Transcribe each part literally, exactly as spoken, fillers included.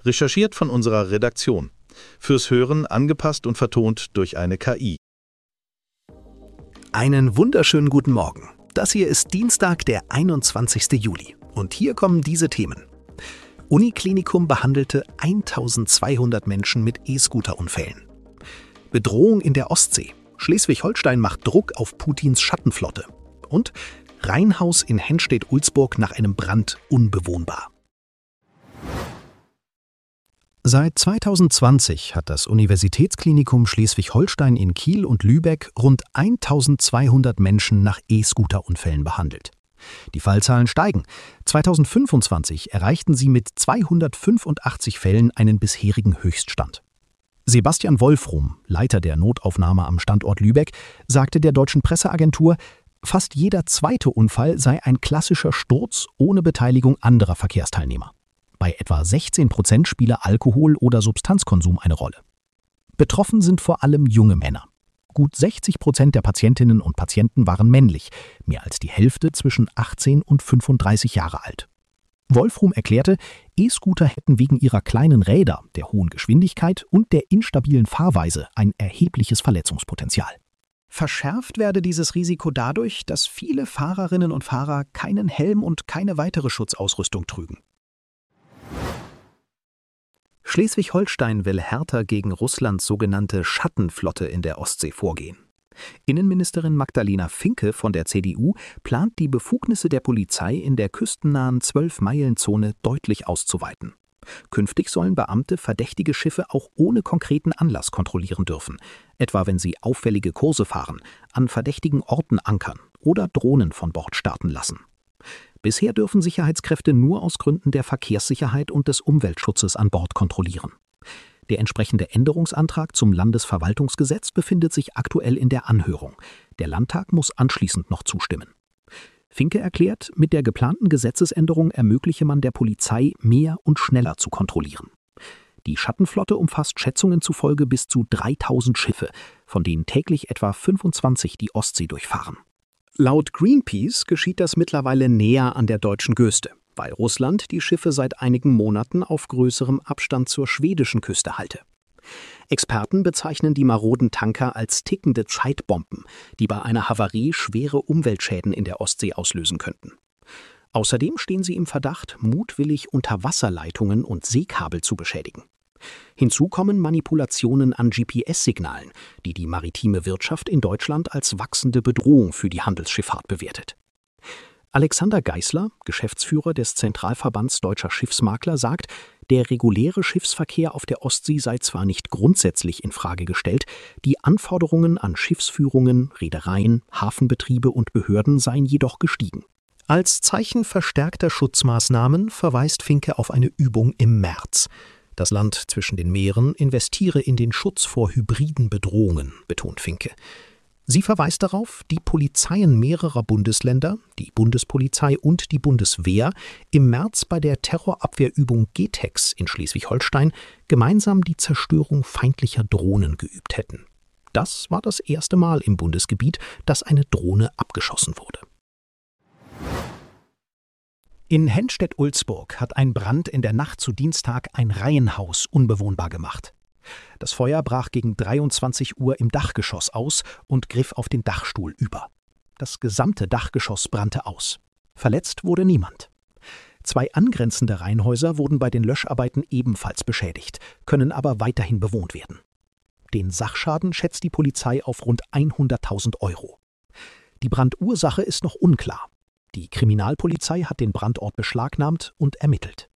Recherchiert von unserer Redaktion. Fürs Hören angepasst und vertont durch eine K I. Einen wunderschönen guten Morgen. Das hier ist Dienstag, der einundzwanzigsten Juli. Und hier kommen diese Themen. Uniklinikum behandelte eintausendzweihundert Menschen mit E-Scooter-Unfällen. Bedrohung in der Ostsee. Schleswig-Holstein macht Druck auf Putins Schattenflotte. Und Reihenhaus in Henstedt-Ulzburg nach einem Brand unbewohnbar. Seit zweitausendzwanzig hat das Universitätsklinikum Schleswig-Holstein in Kiel und Lübeck rund eintausendzweihundert Menschen nach E-Scooter-Unfällen behandelt. Die Fallzahlen steigen. zweitausendfünfundzwanzig erreichten sie mit zweihundertfünfundachtzig Fällen einen bisherigen Höchststand. Sebastian Wolfrum, Leiter der Notaufnahme am Standort Lübeck, sagte der deutschen Presseagentur, fast jeder zweite Unfall sei ein klassischer Sturz ohne Beteiligung anderer Verkehrsteilnehmer. Bei etwa sechzehn Prozent spiele Alkohol oder Substanzkonsum eine Rolle. Betroffen sind vor allem junge Männer. Gut sechzig Prozent der Patientinnen und Patienten waren männlich, mehr als die Hälfte zwischen achtzehn und fünfunddreißig Jahre alt. Wolfrum erklärte, E-Scooter hätten wegen ihrer kleinen Räder, der hohen Geschwindigkeit und der instabilen Fahrweise ein erhebliches Verletzungspotenzial. Verschärft werde dieses Risiko dadurch, dass viele Fahrerinnen und Fahrer keinen Helm und keine weitere Schutzausrüstung trügen. Schleswig-Holstein will härter gegen Russlands sogenannte Schattenflotte in der Ostsee vorgehen. Innenministerin Magdalena Finke von der C D U plant, die Befugnisse der Polizei in der küstennahen zwölf-Meilen-Zone deutlich auszuweiten. Künftig sollen Beamte verdächtige Schiffe auch ohne konkreten Anlass kontrollieren dürfen, etwa wenn sie auffällige Kurse fahren, an verdächtigen Orten ankern oder Drohnen von Bord starten lassen. Bisher dürfen Sicherheitskräfte nur aus Gründen der Verkehrssicherheit und des Umweltschutzes an Bord kontrollieren. Der entsprechende Änderungsantrag zum Landesverwaltungsgesetz befindet sich aktuell in der Anhörung. Der Landtag muss anschließend noch zustimmen. Finke erklärt, mit der geplanten Gesetzesänderung ermögliche man der Polizei, mehr und schneller zu kontrollieren. Die Schattenflotte umfasst Schätzungen zufolge bis zu dreitausend Schiffe, von denen täglich etwa fünfundzwanzig die Ostsee durchfahren. Laut Greenpeace geschieht das mittlerweile näher an der deutschen Küste, weil Russland die Schiffe seit einigen Monaten auf größerem Abstand zur schwedischen Küste halte. Experten bezeichnen die maroden Tanker als tickende Zeitbomben, die bei einer Havarie schwere Umweltschäden in der Ostsee auslösen könnten. Außerdem stehen sie im Verdacht, mutwillig Unterwasserleitungen und Seekabel zu beschädigen. Hinzu kommen Manipulationen an G P S-Signalen, die die maritime Wirtschaft in Deutschland als wachsende Bedrohung für die Handelsschifffahrt bewertet. Alexander Geisler, Geschäftsführer des Zentralverbands Deutscher Schiffsmakler, sagt, der reguläre Schiffsverkehr auf der Ostsee sei zwar nicht grundsätzlich in Frage gestellt, die Anforderungen an Schiffsführungen, Reedereien, Hafenbetriebe und Behörden seien jedoch gestiegen. Als Zeichen verstärkter Schutzmaßnahmen verweist Finke auf eine Übung im März. Das Land zwischen den Meeren investiere in den Schutz vor hybriden Bedrohungen, betont Finke. Sie verweist darauf, die Polizeien mehrerer Bundesländer, die Bundespolizei und die Bundeswehr, im März bei der Terrorabwehrübung G-Tex in Schleswig-Holstein gemeinsam die Zerstörung feindlicher Drohnen geübt hätten. Das war das erste Mal im Bundesgebiet, dass eine Drohne abgeschossen wurde. In Henstedt-Ulzburg hat ein Brand in der Nacht zu Dienstag ein Reihenhaus unbewohnbar gemacht. Das Feuer brach gegen dreiundzwanzig Uhr im Dachgeschoss aus und griff auf den Dachstuhl über. Das gesamte Dachgeschoss brannte aus. Verletzt wurde niemand. Zwei angrenzende Reihenhäuser wurden bei den Löscharbeiten ebenfalls beschädigt, können aber weiterhin bewohnt werden. Den Sachschaden schätzt die Polizei auf rund hunderttausend Euro. Die Brandursache ist noch unklar. Die Kriminalpolizei hat den Brandort beschlagnahmt und ermittelt.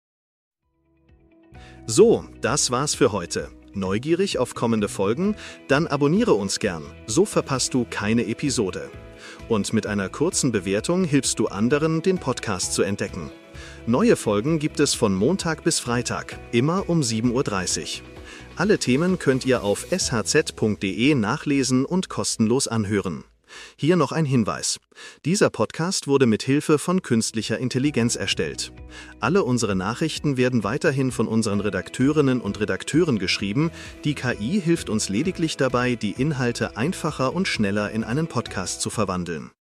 So, das war's für heute. Neugierig auf kommende Folgen? Dann abonniere uns gern, so verpasst du keine Episode. Und mit einer kurzen Bewertung hilfst du anderen, den Podcast zu entdecken. Neue Folgen gibt es von Montag bis Freitag, immer um sieben Uhr dreißig. Alle Themen könnt ihr auf s h z punkt d e nachlesen und kostenlos anhören. Hier noch ein Hinweis. Dieser Podcast wurde mit Hilfe von künstlicher Intelligenz erstellt. Alle unsere Nachrichten werden weiterhin von unseren Redakteurinnen und Redakteuren geschrieben. Die K I hilft uns lediglich dabei, die Inhalte einfacher und schneller in einen Podcast zu verwandeln.